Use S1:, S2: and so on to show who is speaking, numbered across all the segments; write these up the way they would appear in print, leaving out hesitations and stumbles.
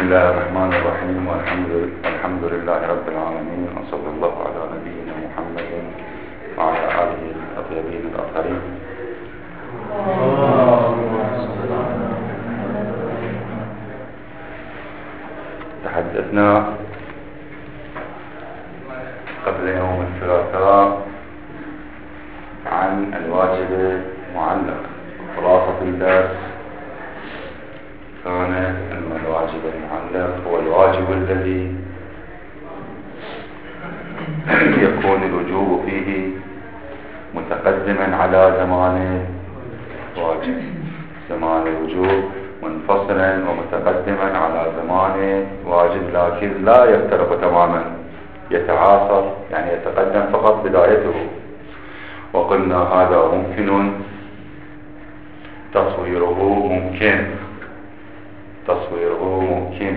S1: الله الرحمن الرحيم والحمد لله رب العالمين وصلى الله على نبينا محمد وعلى آله الطيبين الآخرين. تحدثنا قبل يوم الثلاثاء عن الواجب المعلق. خلاصة الدرس كان أن الواجب المعلق هو الواجب الذي يكون الوجوب فيه متقدما على زمان الواجب، زمان الوجوب منفصلا ومتقدما على زمان واجب، لكن لا يفترق تماما، يتعاصر، يعني يتقدم فقط بدايته. وقلنا هذا ممكن، تصويره ممكن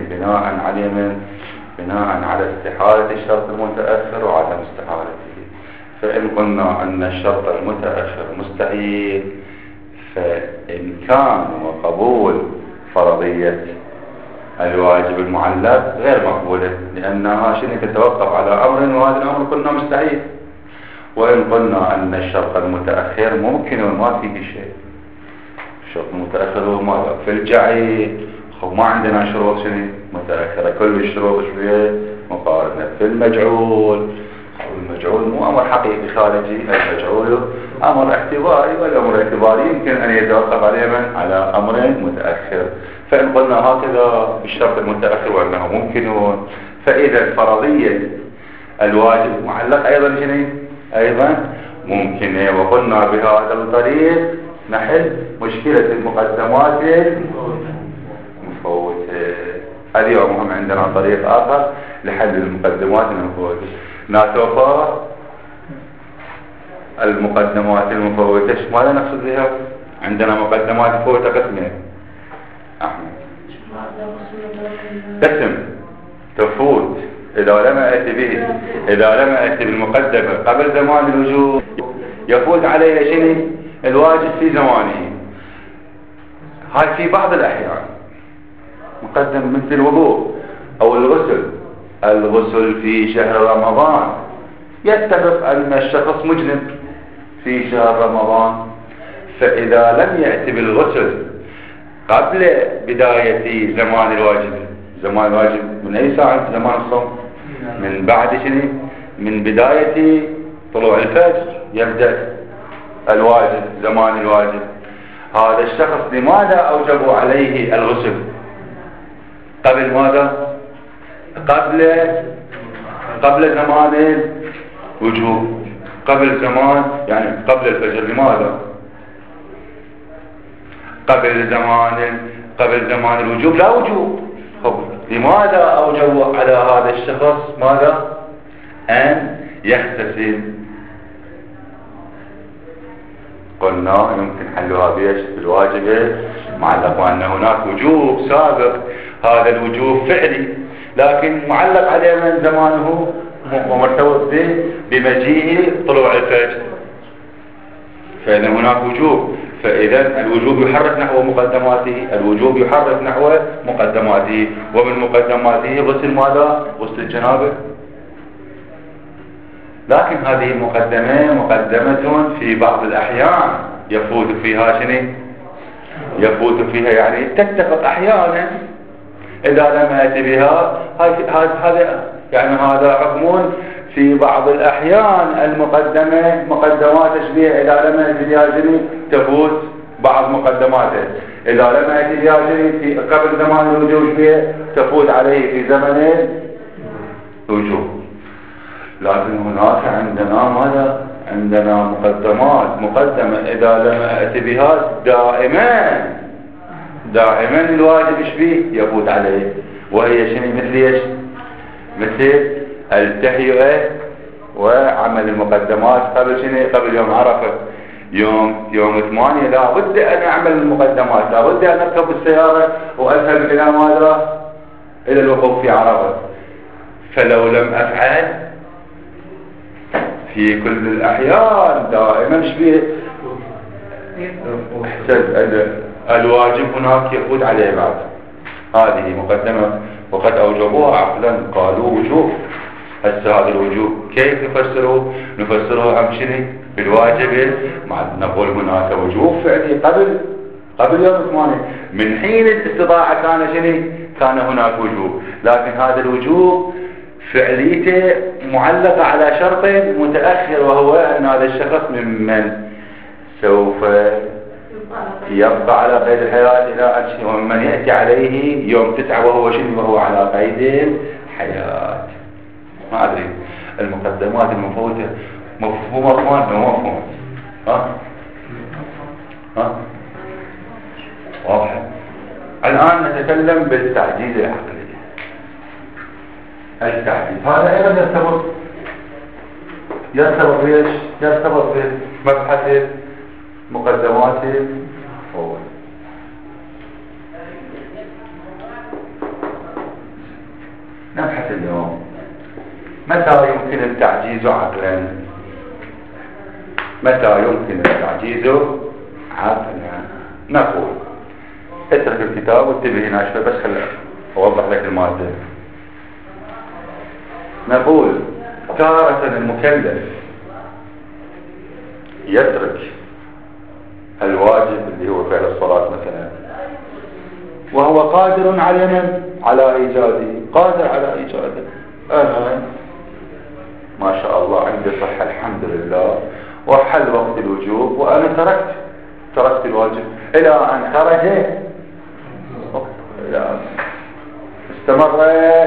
S1: بناء على استحالة الشرط المتأخر وعدم استحالته. فإن قلنا أن الشرط المتأخر مستحيل، فإمكان وقبول فرضية الواجب المعلق غير مقبولة، لأنها شنو تتوقف على أمر، وهذا الأمر قلنا مستحيل. وإن قلنا أن الشرط المتأخر ممكن وما فيه شيء، الشرط المتأخر هو ماذا؟ في الجعيل ما عندنا شروط شنو متأخرة، كل الشروط شوية مقارنة. في المجعول مو أمر حقيقي خارجي، المجعول أمر اعتباري، والأمر الاعتباري يمكن أن يتوقف على أمر متأخر. فإن قلنا هكذا بالشرط المتأخر وأنه ممكن، فإذا فرضية الواجب المعلق أيضا ممكن. وقلنا بهذا الطريق نحل مشكلة المقدمات المفوتة. اليوم هم عندنا طريق آخر لحل المقدمات المفوتة، ناتوفى المقدمات المفوتة. ماذا نقصد بها؟ عندنا مقدمات مفوتة قسمين. أحمد، قسم تفوت إذا لم أتي بالمقدمة قبل زمان الوجوب، يفوت عليه شنو الواجب في زمانه. هاي في بعض الأحيان مقدم مثل الوضوء أو الغسل في شهر رمضان. يتفق أن الشخص مجنب في شهر رمضان، فإذا لم يأتي بالغسل قبل بداية زمان الواجب من أي ساعة زمان الصوم؟ من بعد شنو؟ من بداية طلوع الفجر يبدأ الواجب، زمان الواجب. هذا الشخص لماذا أوجبوا عليه الغسل قبل ماذا؟ قبل زمان الوجوب، قبل زمان يعني قبل الفجر. لماذا؟ قبل زمان الوجوب لا وجوب. لماذا أوجبوا على هذا الشخص ماذا؟ أن يغتسل. قلنا يمكن حلها بالواجب معلق، وأن هناك وجوب سابق، هذا الوجوب فعلي لكن معلق عليه من زمانه ومرتبط به بمجيء طلوع الفجر، فإذا هناك وجوب. فإذا الوجوب يحرك نحو مقدماته، ومن مقدماته غسل ماذا؟ غسل الجنابة. لكن هذه المقدمة مقدمة في بعض الأحيان يفوت فيها يعني تتفق أحيانا. إذا لم يأتي بها هذا يعني هذا حكم في بعض الأحيان. المقدمة مقدمات تشبيه، إذا لم يأتي بها تفوت بعض مقدماته. إذا لم يأتي بها في قبل زمان الوجوب تفوت عليه في زمن الوجوب. لكن هناك عندنا مقدمة إذا لم أتي بها دائما الواجب يفوت عليه، وهي شنو؟ مثل التهيئة وعمل المقدمات قبل يوم عرفة. يوم 8 لا بد أن أعمل المقدمات، لا بد أن أركب السيارة وأذهب إلى ماذا؟ إلى الوقوف في عرفة. فلو لم أفعل في كل الأحيان دائما الواجب هناك يفوت عليه بعد. هذه مقدمة فسروها عقلا قالوا وجوب. هسه هذا الوجوب كيف نفسره؟ نفسره عن شنو؟ بالواجب. نقول هناك وجوب فعلي قبل يوم 8 من حين الاستطاعة كان شنو؟ كان هناك وجوب، لكن هذا الوجوب فعليته معلقة على شرط متأخر، وهو أن هذا الشخص ممن سوف يبقى على قيد الحياة إلى أن ومن يأتي عليه يوم 9 وهو شنو؟ وهو على قيد الحياة. ما أدري المقدمات المفوتة مفهومة أخوان أو مفهومة؟ ها؟ واضح. الآن نتكلم بالتعجيز العقلي. التعجيز هذا أيضا يرتبط بإيش؟ يرتبط بمبحث مقدمات الأول. نبحث اليوم متى يمكن التعجيز عقلا؟ متى يمكن التعجيز عقلا؟ نقول اترك الكتاب وانتبه هنا شوي بس خليني اوضح لك المادة. نقول تارة المكلف يترك الواجب اللي هو فعل الصلاة مثلا وهو قادر على ايجاده، قادر على ايجاده. انا ما شاء الله عندي صحة الحمد لله، وحل وقت الوجوب وانا تركت الواجب الى ان خرج، استمر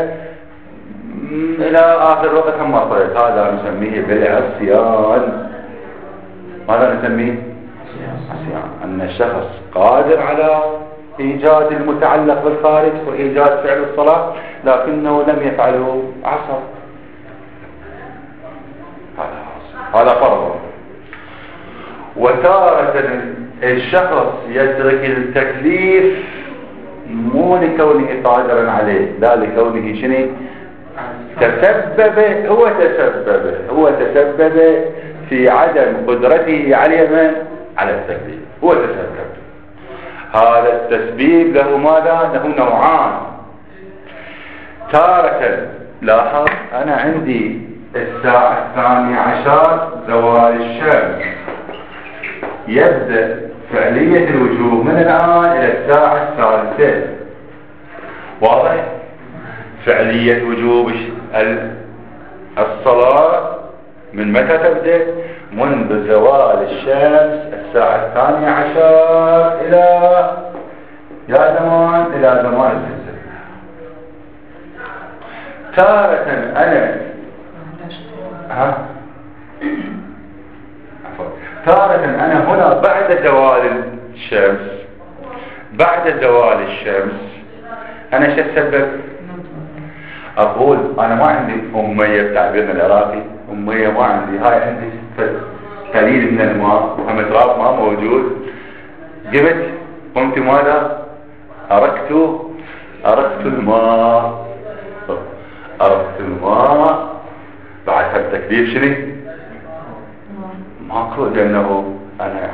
S1: الى اخر وقت هم صرت. هذا نسميه بالعصيان. ماذا نسميه؟ عصيان. ان الشخص قادر على ايجاد المتعلق بالخارج وايجاد فعل الصلاة لكنه لم يفعله، عصى. هذا فرض. وتارة الشخص يترك التكليف مو لكونه قادرا عليه، لا لكونه شنو؟ هو تسبب في عدم قدرته على التكليف. هو تسبب. هذا التسبيب له ماذا؟ له نوعان. تارة لاحظ انا عندي الساعة 12 زوال الشمس، يبدأ فعلية الوجوب من الآن إلى الساعة 3. واضح؟ فعلية وجوب الصلاة من متى تبدأ؟ منذ زوال الشمس الساعة 12 إلى زمان الفجر. تارة أنا تارة أنا هنا بعد زوال الشمس أنا شو السبب؟ أقول أنا ما عندي أمية بتعبيرنا العراقي، أمية ما عندي، هاي عندي قليل من الماء ومتراب ما موجود. قمت ماذا؟ أركت الماء بعد التكليف شنو؟ ماكو، لأنه أنا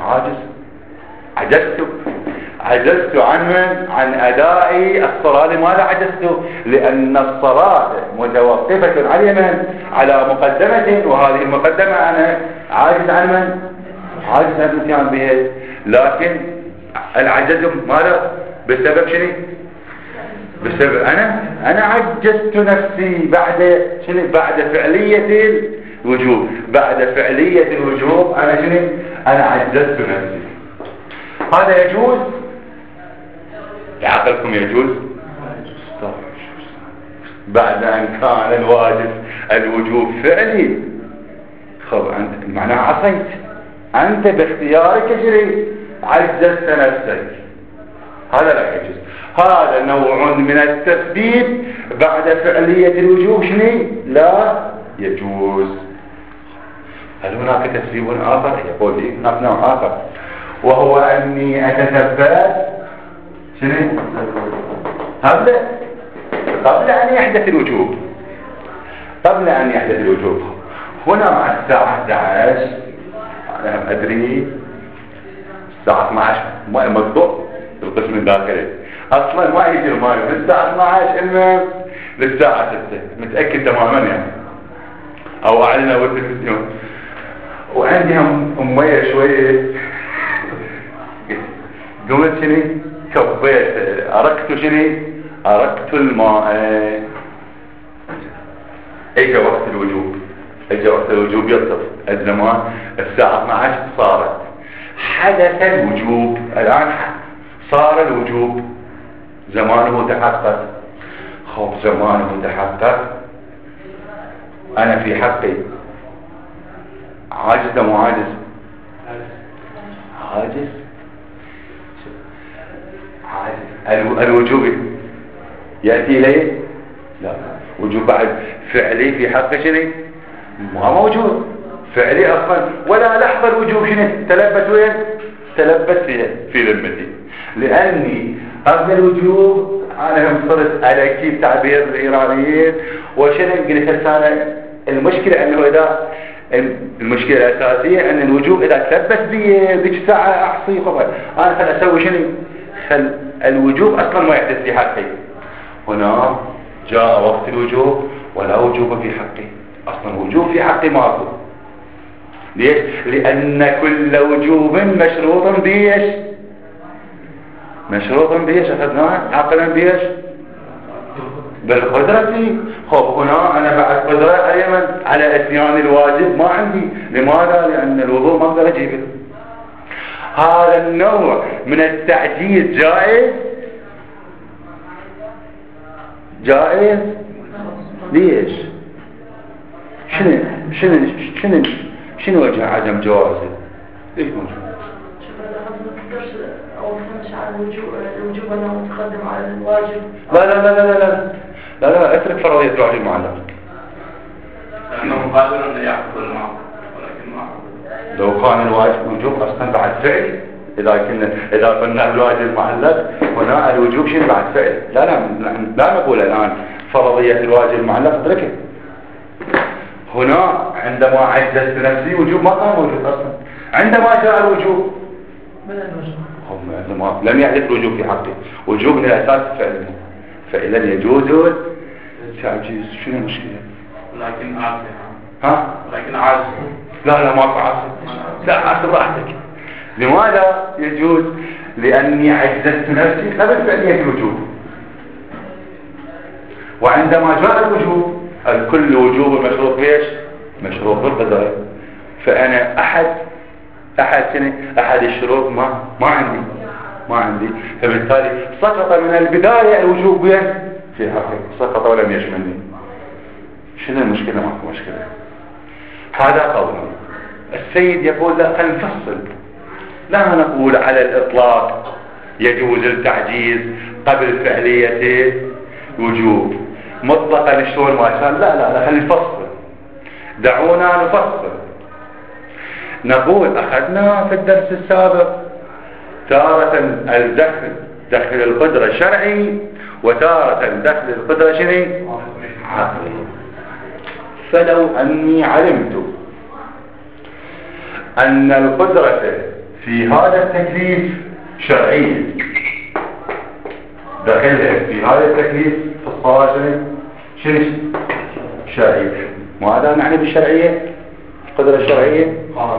S1: عجزت عن أداء الصلاة. لماذا عجزت؟ لأن الصلاة متوقفة على مقدمة، وهذه المقدمة أنا عاجز عن الاتيان بها. لكن العجز ماذا؟ بسبب شنو؟ بسبب أنا عجزت نفسي بعد فعلية الوجوب. بعد فعلية الوجوب أنا عجزت نفسي. هذا يجوز؟ بعقلكم يجوز؟ بعد أن كان الوجوب فعلي. أنت معناه عصيت، أنت باختيارك عجزت نفسك. هذا لا يجوز. هذا نوع من التثبيت بعد فعلية الوجوب لا يجوز. هل هناك تثبيت آخر؟ يقول لي هناك نوع آخر، وهو أني أتثبت قبل أن يحدث الوجوب. هنا مع الساعة 11 أنا أدري الساعة 12 ماء مقطوع القسم الداخلي، أصلا ما يجي الماء في الساعة 12. المهم للساعة 6 متأكد تماما يعني، او اعلنها بالتلفزيون. وعندي امية شوية قمت شني كبيت اركت شني اركت الماء. اجا وقت الوجوب، اجا وقت الوجوب يطلب الزمان الساعة 12 صارت حدث الوجوب. الان صار الوجوب، زمانه تحقق. خوف زمانه تحقق، انا في حقي عاجز أم عاجز؟ عاجز. الوجوب يأتي إليه؟ لا. وجوب بعد فعلي في حق شنو؟ ما موجود فعلي أصلا، ولا لحظة الوجوب شنو؟ تلبس وين؟ تلبس في ذمتي، لأني قبل الوجوب أنا صرت على كيف تعبير الإيرانيين وشنو قلت هسه. المشكلة أنه إذا المشكلة الأساسية أن الوجوب إذا تلبس بي ذيك الساعة أحصي خبر أنا خل أسوي شنو؟ خل الوجوب أصلا ما يحدث في حقي. هنا جاء وقت الوجوب ولا وجوب في حقي، أصلا وجوب في حقي ماكو. ليش؟ لأن كل وجوب مشروط بيش، مشروط بيش أخذناه عقلا بيش بالقدرة. خب هنا أنا بعد قدرة أيضا على إتيان الواجب ما عندي. لماذا؟ لأن الوضوء ما أقدر أجيبه. هذا النوع من التعجيز جائز؟ جائز؟ ليش؟ شنو وجه عدم جوازه؟ ليش موجود؟
S2: الوجوب أنه متقدم على الواجب.
S1: لا اترك فرضية الواجب المعلق.
S3: لأنه قادر أن يحفظ الماء ولكن ما حفظ.
S1: لو كان الواجب وجوب أصلا بعد فعل، إذا قلنا الواجب المعلق هنا الوجوب شنو بعد فعل. لا نقول الآن فرضية الواجب المعلق اتركه. هنا عندما عجزت نفسي وجوب ما كان موجود أصلا. عندما جاء الوجوب هم لم يحدث الوجوب في حقه، وجوب من الأساس فعله، فإذا يجوز تعجيز. شنو المشكلة؟
S3: لكن عاصي.
S1: ها؟
S3: لكن عاصي.
S1: لا ما عاصي. لا عاصي راحتك. لماذا يجوز؟ لأني عجزت نفسي قبل فعلية الوجوب، وعندما جاء الوجوب الكل وجوب مشروط بيش؟ مشروط بالقدر. فأنا أحد الشروط ما عندي، فبالتالي سقط من البداية الوجوب في حقي، سقط ولم يشملني. شنو المشكلة؟ ماكو مشكلة. هذا قولنا. السيد يقول لا، خلينا نفصل، لا نقول على الإطلاق يجوز التعجيز قبل فعلية وجوب مطلقا شلون ما كان. لا خلينا نفصل، دعونا نفصل. نقول أخذنا في الدرس السابق تارة دخل القدرة شرعي، وتارة دخل القدرة شنو؟ عقلي. فلو أني علمت أن القدرة في هذا التكليف شرعية، دخلها في هذا التكليف في الصلاة شنو؟ شرعية. ماذا نعني بالشرعية؟ القدرة الشرعية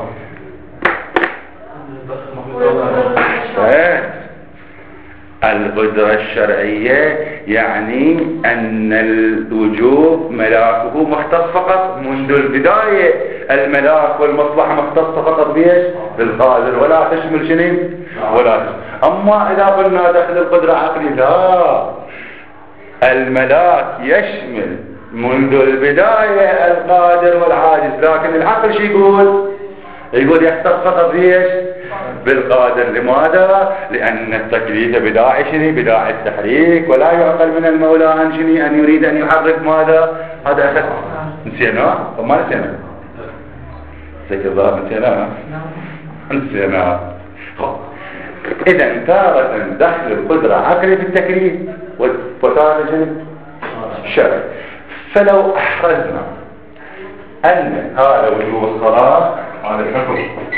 S1: القدرة الشرعية يعني أن الوجوب ملاكه مختص فقط منذ البداية. الملاك والمصلحة مختص فقط بيش؟ بالقادر، ولا تشمل شنو؟ ولا تشمل. أما إذا قلنا داخل القدرة عقلي، لا، الملاك يشمل منذ البداية القادر والعاجز، لكن العقل شو يقول يختص فقط بيش؟ بالقادر. لماذا؟ لأن التكليف بداعي شنو؟ بداعي التحريك، ولا يعقل من المولى عن شنو؟ أن يريد أن يحرك ماذا؟ هذا أخذ نسيناه أو ما نسيناه؟ زي الظاهر نسيناه. إذا تارة دخل القدرة عقلي في التكليف، وتارة شنو؟ شرعي. فلو أحرزنا أن هذا وجوب الصلاة، هذا الحكم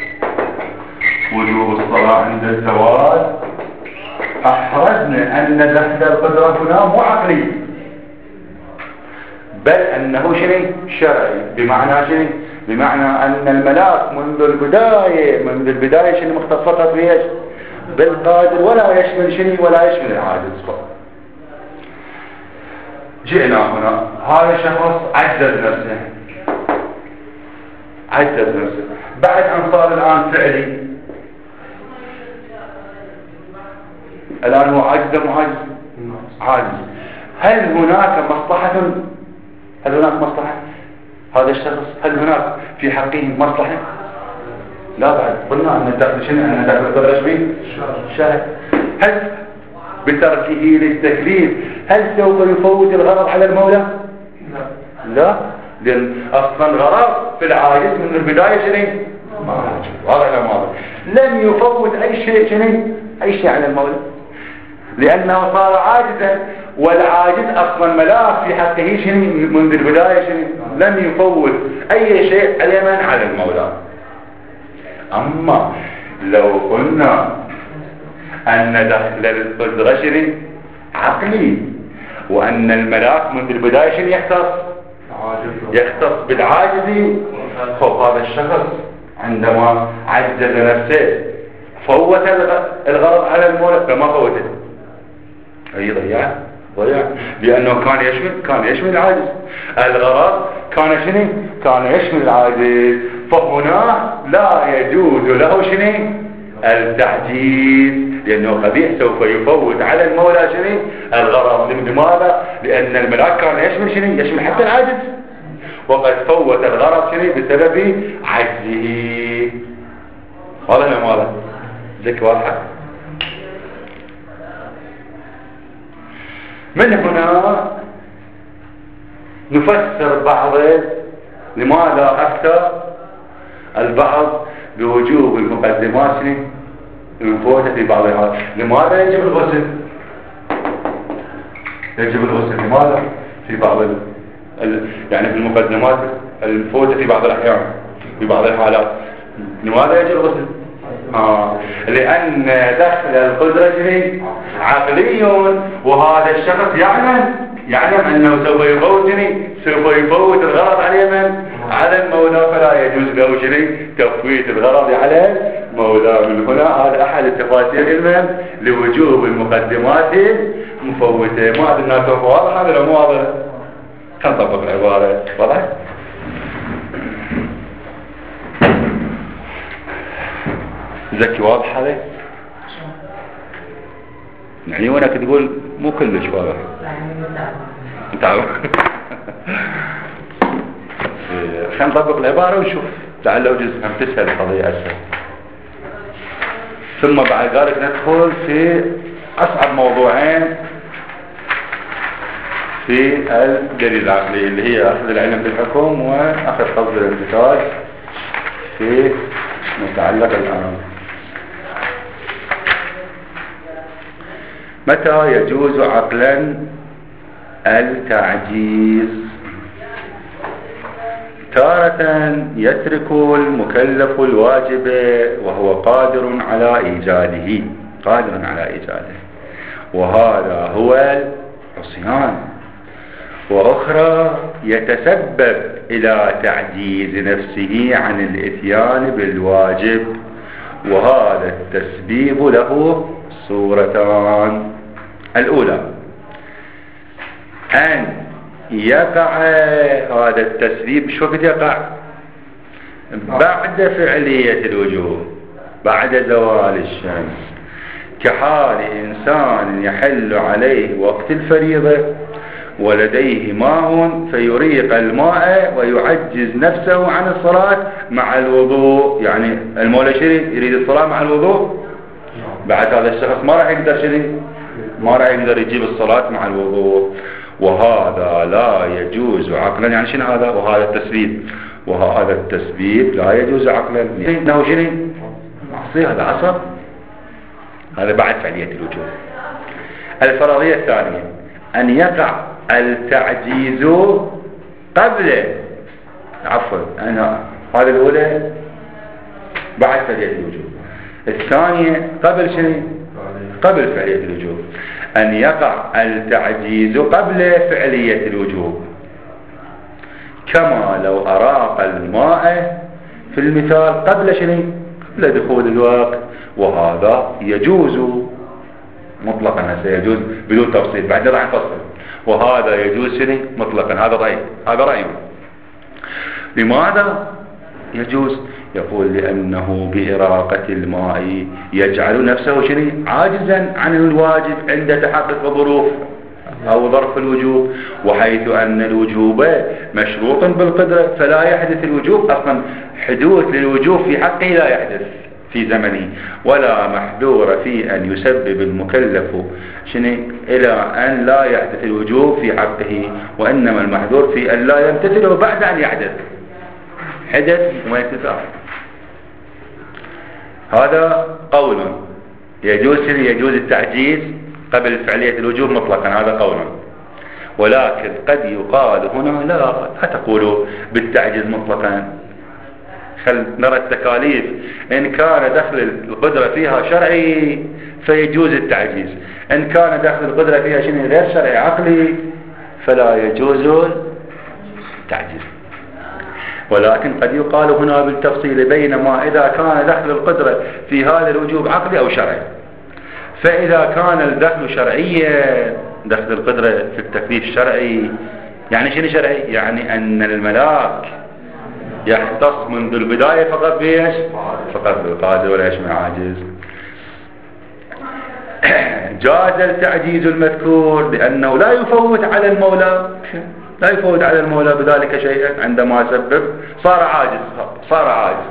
S1: وجوب الصلاة عند الزواج، أحرزنا أن دخل القدرة هنا مو عقلي، بل أنه شنو شرعي. بمعنى شنو؟ بمعنى أن الملاك منذ البداية شنو مختصة بإيش؟ بالقادر، ولا يشمل شنو ولا يشمل العاجز. جئنا هنا، هذا شخص عزز نفسه بعد أن صار الآن فعلي، الآن هو عاجز عاجز. هل هناك مصلحة؟ هذا الشخص هل هناك في حقه مصلحة؟ لا، بعد قلنا أن الدخل شنو؟ أن الدخل يدرج به شرعي. هل بتركه للتكليف هل سوف يفوت الغرض على المولى؟ لا، لأن أصلا غرض في العاجز من البداية شنو؟ واضح. لم يفوت أي شيء على المولى، لأنه صار عاجزا، والعاجز أصلا ملاك في حقه شنو منذ البداية شنو؟ لم يفوت أي شيء على المولى. أما لو قلنا أن دخل القدرة شنو عقلي، وأن الملاك منذ البداية شنو يختص بالعاجز، فهذا الشخص عندما عجز نفسه فوت الغرض على المولى، فما فوته، أي ضيع، لأنه كان يشمل العاجز. الغرض كان يشمل العاجز، فهنا لا يجوز له التعجيز، لأنه قبيح سوف يفوت على المولى الغرض. لماذا؟ لأن الملاك كان يشمل حتى العاجز، وقد فوت الغرض بسبب عجزه. واضح ولا واضح؟ ذيك واضحة. من هنا نفسر بعض لماذا أفتى البعض بوجوب المقدمات المفوتة في بعض الحالات. لماذا يجب الغسل؟ لماذا في بعض يعني في المقدمات المفوتة في بعض الأحيان في بعض الحالات لماذا يجب الغسل؟ لأن دخل القدرة عقلي، وهذا الشخص يعلم أنه سوف يفوت الغرض على المولى، فلا يجوز له تفويت الغرض على المولى. من هنا هذا أحد التفاسير لوجوب المقدمات المفوتة. ما أدري أنها سوف واضح هذا ولا مو واضح؟ كان طبق العبارة واضح؟ زكي واضح هذا؟ يعني وانك تقول مو كلش واضح. تعرف؟ خلينا نطبق العبارة ونشوف لعل لو جزء هم تسهل القضية أسهل. ثم بعد ذلك ندخل في أصعب موضوعين في الدليل العقلي، اللي هي أخذ العلم بالحكم وأخذ قصد الامتثال في متعلق الأمر. متى يجوز عقلا التعجيز؟ تارة يترك المكلف الواجب وهو قادر على إيجاده، وهذا هو العصيان. وأخرى يتسبب إلى تعجيز نفسه عن الإتيان بالواجب، وهذا التسبيب له صورتان. الأولى أن يقع هذا التسبيب، شو قد يقع؟ بعد فعلية الوجوب، بعد زوال الشمس، كحال إنسان يحل عليه وقت الفريضة ولديه ماء فيريق الماء ويعجز نفسه عن الصلاة مع الوضوء. يعني المولى يريد الصلاة مع الوضوء، بعد هذا الشخص ما راح يقدر يجيب الصلاة مع الوضوء، وهذا لا يجوز عقلا. يعني شنو هذا؟ وهذا التسبيب لا يجوز عقلا، لأنه معصية، هذا عصر، هذا بعد فعلية الوجوب. الفرضية الثانية أن يقع التعجيز قبل، هذا الأولى بعد فعلية الوجوب، الثانية قبل فعلية الوجوب. أن يقع التعجيز قبل فعلية الوجوب، كما لو أراق الماء في المثال قبل شنو؟ قبل دخول الوقت، وهذا يجوز مطلقا. هسه يجوز بدون تفصيل، بعد راح نفصل. وهذا يجوز شنو؟ مطلقا. هذا رأيه. لماذا يجوز؟ يقول لأنه بإراقة الماء يجعل نفسه شنو؟ عاجزا عن الواجب عند تحقق ظروف أو ظرف الوجوب، وحيث أن الوجوب مشروط بالقدرة فلا يحدث الوجوب. أصلا حدوث للوجوب في حقه لا يحدث في زمنه، ولا محذور في أن يسبب المكلف شنو إلى أن لا يحدث الوجوب في حقه، وإنما المحذور في أن لا يمتثله بعد أن يحدث. حدث وما يمتثل. هذا قول يجوز التعجيز قبل فعلية الوجوب مطلقا، هذا قول. ولكن قد يقال هنا لا تقولوا بالتعجيز مطلقا، خل نرى التكاليف. إن كان دخل القدرة فيها شرعي فيجوز التعجيز، إن كان دخل القدرة فيها شيء غير شرعي عقلي فلا يجوز التعجيز. ولكن قد يقال هنا بالتفصيل بينما إذا كان دخل القدرة في هذا الوجوب عقلي أو شرعي. فإذا كان الدخل شرعيا، دخل القدرة في التكليف الشرعي، يعني شنو شرعي؟ يعني أن الملاك يختص منذ البداية فقط بيش؟ فقط بالقادر ولا يشمل عاجز. جاز التعجيز المذكور لأنه لا يفوت على المولى بذلك شيئا عندما سبب صار عاجز.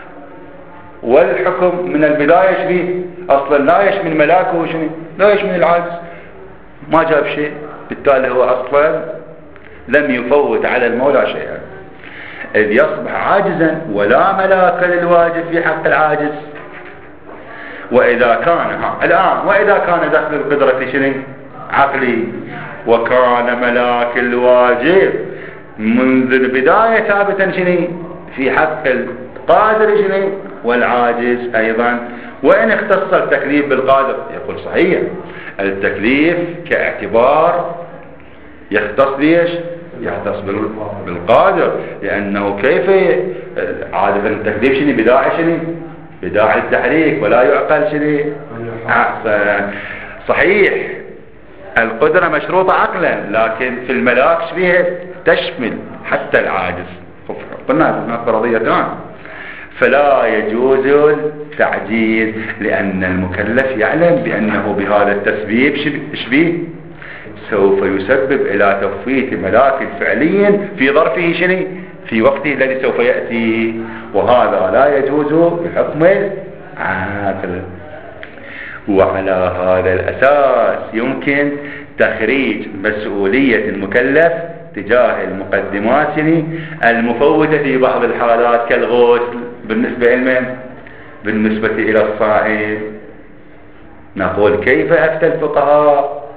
S1: والحكم من البداية شبيه أصلا لا يشمل ملاكه شنو؟ لا يشمل العاجز، ما جاب شيء، بالتالي هو أصلا لم يفوت على المولى شيئا، إذ يصبح عاجزا ولا ملاك للواجب في حق العاجز. وإذا كان دخل القدرة في شنو؟ عقلي، وكان ملاك الواجب منذ البداية ثابتا شنو؟ في حق القادر شنو؟ والعاجز أيضا. وإن اختص التكليف بالقادر، يقول صحيح التكليف كاعتبار يختص بيش؟ يختص بالقادر، لأنه كيف عادة التكليف شنو؟ بداعي التحريك ولا يعقل شنو؟ أحسن. صحيح القدرة مشروطة عقلا، لكن في الملاك شبيه تشمل حتى العاجز. قلنا هناك فرضيتان. فلا يجوز التعجيز لأن المكلف يعلم بأنه بهذا التسبيب شبيه سوف يسبب إلى تفويت ملاك فعلي في ظرفه شنو؟ في وقته الذي سوف يأتي، وهذا لا يجوز بحكم العقل. وعلى هذا الأساس يمكن تخريج مسؤولية المكلف تجاه المقدمات المفوتة في بعض الحالات كالغسل بالنسبة إلى الصائم. نقول كيف أفتى الفقهاء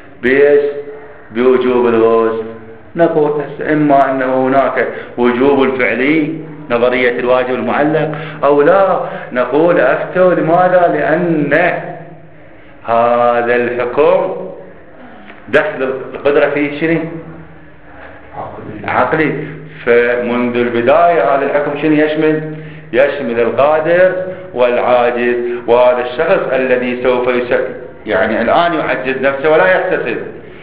S1: بوجوب الغسل؟ نقول إما أنه هناك وجوب الفعلي نظرية الواجب المعلق أو لا. نقول أفتوا لماذا؟ لأن هذا الحكم دخل القدرة فيه شنو؟ عقلي. فمنذ البداية هذا الحكم شنو يشمل القادر والعاجز. وهذا الشخص الذي سوف يعني الآن يعجز نفسه ولا يحتسب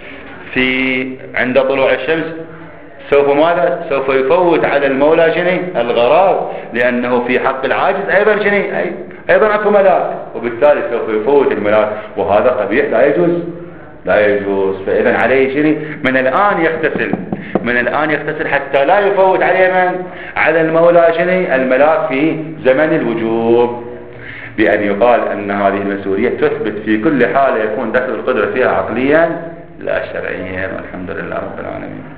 S1: عند طلوع الشمس، سوف يفوت على المولى شنو؟ الغرض، لأنه في حق العاجز أيضا شنو؟ أيضا أكو ملاك، وبالتالي سوف يفوت الملاك، وهذا قبيح لا يجوز. فإذا عليه شنو؟ من الآن يغتسل حتى لا يفوت على المولى شنو؟ الملاك في زمن الوجوب، بأن يقال أن هذه المسؤولية تثبت في كل حالة يكون دخل القدرة فيها عقليا لا شرعيا. والحمد لله رب العالمين.